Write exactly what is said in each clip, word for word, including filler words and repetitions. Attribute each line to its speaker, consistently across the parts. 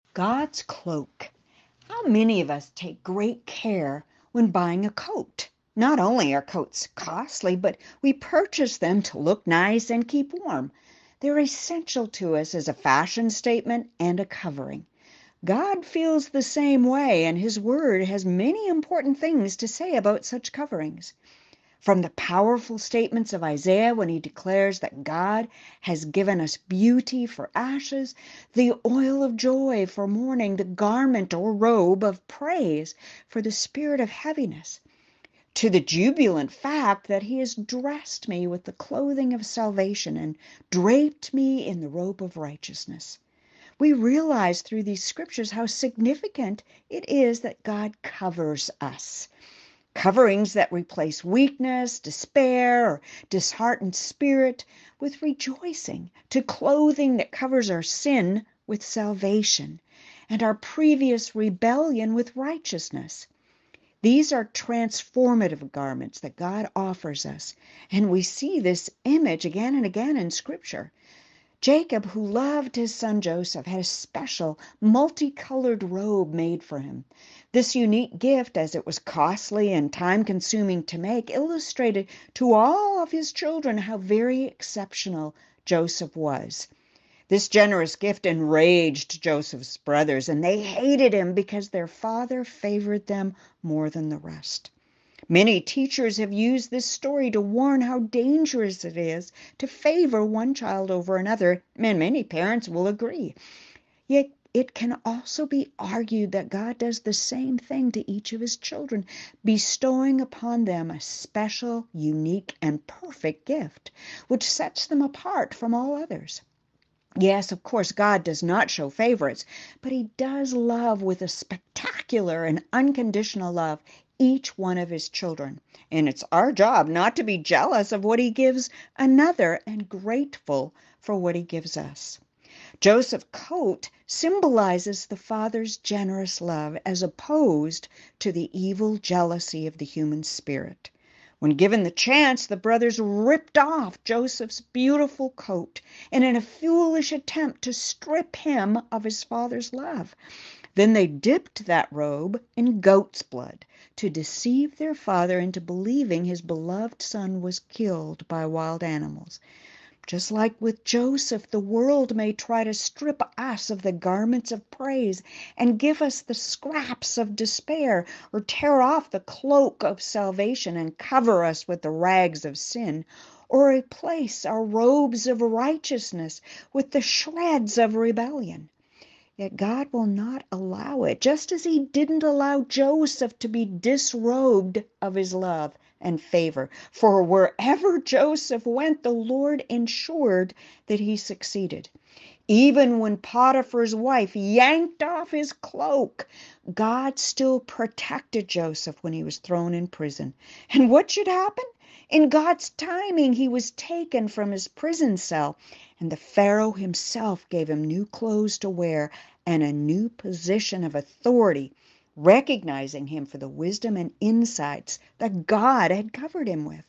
Speaker 1: God's cloak. How many of us take great care when buying a coat? Not only are coats costly, but we purchase them to look nice and keep warm. They're essential to us as a fashion statement and a covering. God feels the same way, and His Word has many important things to say about such coverings. From the powerful statements of Isaiah when he declares that God has given us beauty for ashes, the oil of joy for mourning, the garment or robe of praise for the spirit of heaviness, to the jubilant fact that he has dressed me with the clothing of salvation and draped me in the robe of righteousness. We realize through these scriptures how significant it is that God covers us. Coverings that replace weakness, despair, or disheartened spirit with rejoicing, to clothing that covers our sin with salvation, and our previous rebellion with righteousness. These are transformative garments that God offers us, and we see this image again and again in Scripture. Jacob, who loved his son Joseph, had a special multicolored robe made for him. This unique gift, as it was costly and time-consuming to make, illustrated to all of his children how very exceptional Joseph was. This generous gift enraged Joseph's brothers, and they hated him because their father favored them more than the rest. Many teachers have used this story to warn how dangerous it is to favor one child over another, and many parents will agree. Yet it can also be argued that God does the same thing to each of his children, bestowing upon them a special, unique, and perfect gift, which sets them apart from all others. Yes, of course, God does not show favorites, but he does love with a spectacular and unconditional love each one of his children. And it's our job not to be jealous of what he gives another and grateful for what he gives us. Joseph's coat symbolizes the father's generous love as opposed to the evil jealousy of the human spirit. When given the chance, the brothers ripped off Joseph's beautiful coat and in a foolish attempt to strip him of his father's love. Then they dipped that robe in goat's blood to deceive their father into believing his beloved son was killed by wild animals. Just like with Joseph, the world may try to strip us of the garments of praise and give us the scraps of despair, or tear off the cloak of salvation and cover us with the rags of sin, or replace our robes of righteousness with the shreds of rebellion. Yet God will not allow it, just as he didn't allow Joseph to be disrobed of his love and favor. For wherever Joseph went, the Lord ensured that he succeeded. Even when Potiphar's wife yanked off his cloak, God still protected Joseph when he was thrown in prison. And what should happen? In God's timing, he was taken from his prison cell, and the Pharaoh himself gave him new clothes to wear and a new position of authority, recognizing him for the wisdom and insights that God had covered him with.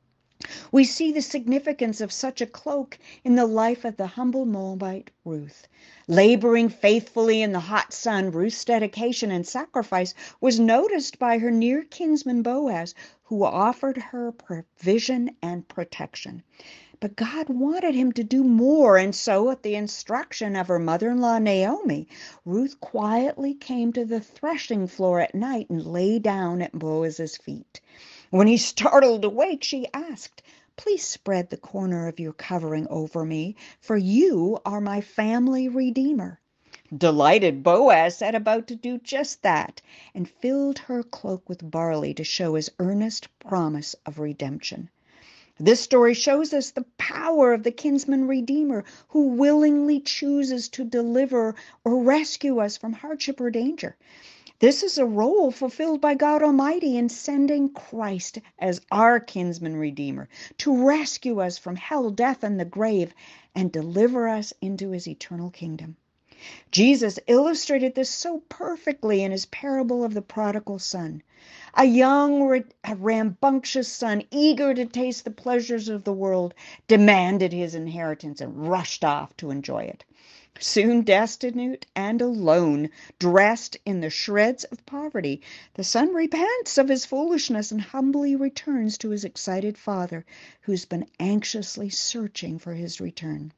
Speaker 1: We see the significance of such a cloak in the life of the humble Moabite Ruth. Laboring faithfully in the hot sun, Ruth's dedication and sacrifice was noticed by her near kinsman Boaz, who offered her provision and protection. But God wanted him to do more, and so at the instruction of her mother-in-law Naomi, Ruth quietly came to the threshing floor at night and lay down at Boaz's feet. When he startled awake, she asked, "Please spread the corner of your covering over me, for you are my family redeemer." Delighted, Boaz set about to do just that, and filled her cloak with barley to show his earnest promise of redemption. This story shows us the power of the kinsman redeemer who willingly chooses to deliver or rescue us from hardship or danger. This is a role fulfilled by God Almighty in sending Christ as our kinsman redeemer to rescue us from hell, death, and the grave and deliver us into his eternal kingdom. Jesus illustrated this so perfectly in his parable of the prodigal son. A young, rambunctious son, eager to taste the pleasures of the world, demanded his inheritance and rushed off to enjoy it. Soon destitute and alone, dressed in the shreds of poverty, the son repents of his foolishness and humbly returns to his excited father, who's been anxiously searching for his return.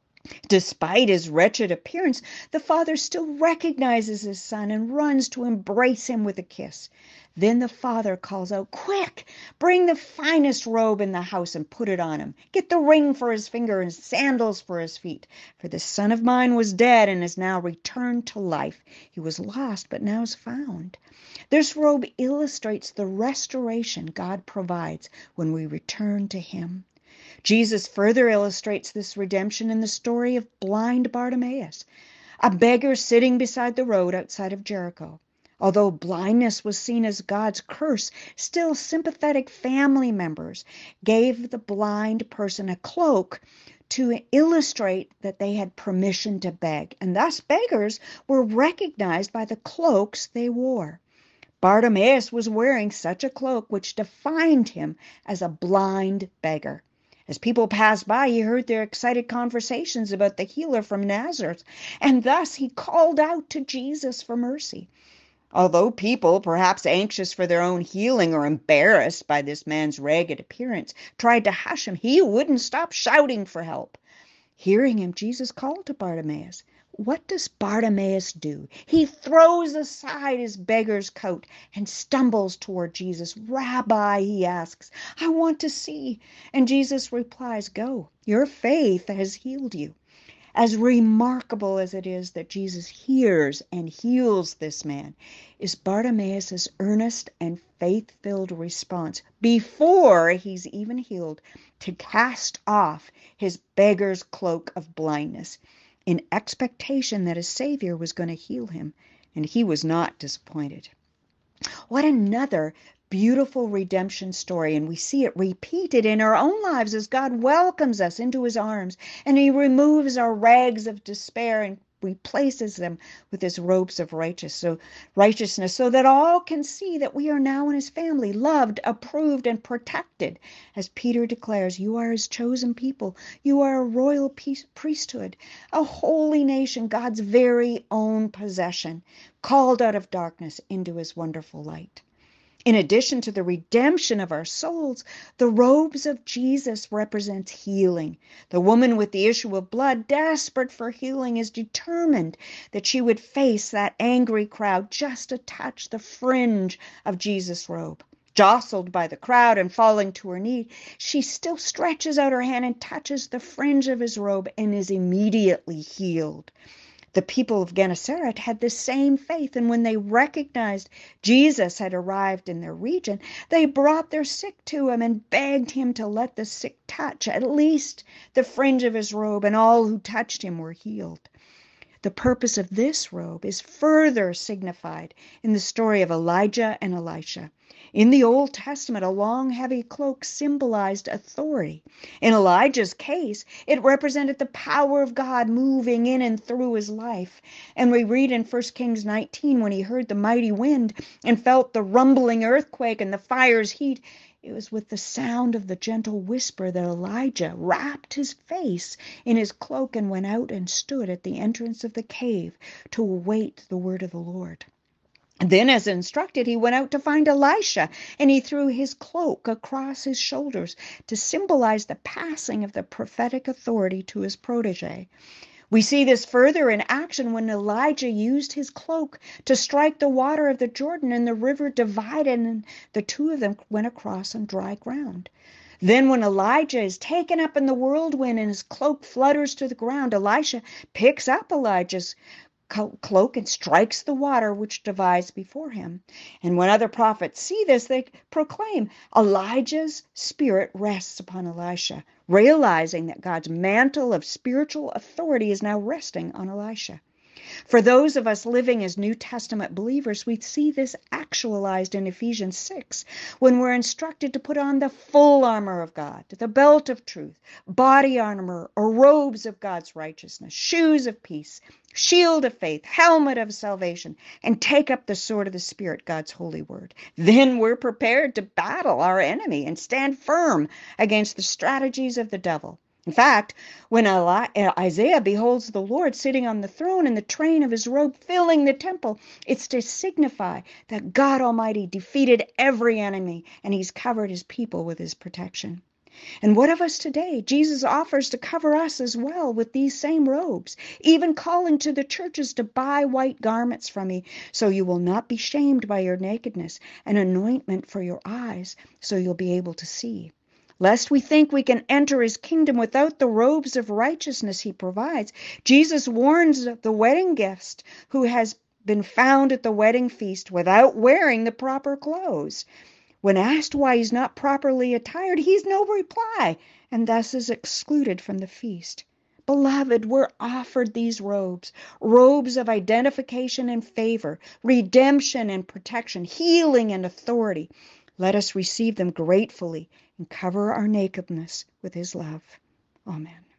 Speaker 1: Despite his wretched appearance, the father still recognizes his son and runs to embrace him with a kiss. Then the father calls out, "Quick, bring the finest robe in the house and put it on him. Get the ring for his finger and sandals for his feet. For this son of mine was dead and is now returned to life. He was lost, but now is found." This robe illustrates the restoration God provides when we return to him. Jesus further illustrates this redemption in the story of blind Bartimaeus, a beggar sitting beside the road outside of Jericho. Although blindness was seen as God's curse, still sympathetic family members gave the blind person a cloak to illustrate that they had permission to beg, and thus beggars were recognized by the cloaks they wore. Bartimaeus was wearing such a cloak which defined him as a blind beggar. As people passed by, he heard their excited conversations about the healer from Nazareth, and thus he called out to Jesus for mercy. Although people, perhaps anxious for their own healing or embarrassed by this man's ragged appearance, tried to hush him, he wouldn't stop shouting for help. Hearing him, Jesus called to Bartimaeus. What does Bartimaeus do? He throws aside his beggar's coat and stumbles toward Jesus. "Rabbi," he asks, "I want to see." And Jesus replies, "Go, your faith has healed you." As remarkable as it is that Jesus hears and heals this man, is Bartimaeus' earnest and faith-filled response before he's even healed to cast off his beggar's cloak of blindness in expectation that his Savior was going to heal him, and he was not disappointed. What another beautiful redemption story, and we see it repeated in our own lives as God welcomes us into his arms and he removes our rags of despair and replaces them with his robes of righteous, so, righteousness so that all can see that we are now in his family, loved, approved, and protected. As Peter declares, you are his chosen people. You are a royal priesthood, a holy nation, God's very own possession, called out of darkness into his wonderful light. In addition to the redemption of our souls, the robes of Jesus represents healing. The woman with the issue of blood, desperate for healing, is determined that she would face that angry crowd just to touch the fringe of Jesus' robe. Jostled by the crowd and falling to her knee, she still stretches out her hand and touches the fringe of his robe and is immediately healed. The people of Gennesaret had the same faith, and when they recognized Jesus had arrived in their region, they brought their sick to him and begged him to let the sick touch at least the fringe of his robe, and all who touched him were healed. The purpose of this robe is further signified in the story of Elijah and Elisha. In the Old Testament, a long, heavy cloak symbolized authority. In Elijah's case, it represented the power of God moving in and through his life. And we read in First Kings nineteen, when he heard the mighty wind and felt the rumbling earthquake and the fire's heat, it was with the sound of the gentle whisper that Elijah wrapped his face in his cloak and went out and stood at the entrance of the cave to await the word of the Lord. Then, as instructed, he went out to find Elisha, and he threw his cloak across his shoulders to symbolize the passing of the prophetic authority to his protege. We see this further in action when Elijah used his cloak to strike the water of the Jordan, and the river divided, and the two of them went across on dry ground. Then when Elijah is taken up in the whirlwind and his cloak flutters to the ground, Elisha picks up Elijah's cloak and strikes the water which divides before him. And when other prophets see this, they proclaim, Elijah's spirit rests upon Elisha, realizing that God's mantle of spiritual authority is now resting on Elisha. For those of us living as New Testament believers, we see this actualized in Ephesians six, when we're instructed to put on the full armor of God, the belt of truth, body armor or robes of God's righteousness, shoes of peace, shield of faith, helmet of salvation, and take up the sword of the Spirit, God's holy word. Then we're prepared to battle our enemy and stand firm against the strategies of the devil. In fact, when Eli- Isaiah beholds the Lord sitting on the throne and the train of his robe filling the temple, it's to signify that God Almighty defeated every enemy and he's covered his people with his protection. And what of us today? Jesus offers to cover us as well with these same robes, even calling to the churches to buy white garments from me, so you will not be shamed by your nakedness, an anointment for your eyes, so you'll be able to see. Lest we think we can enter his kingdom without the robes of righteousness he provides, Jesus warns the wedding guest who has been found at the wedding feast without wearing the proper clothes. When asked why he's not properly attired, he's no reply, and thus is excluded from the feast. Beloved, we're offered these robes, robes of identification and favor, redemption and protection, healing and authority. Let us receive them gratefully and cover our nakedness with his love. Amen.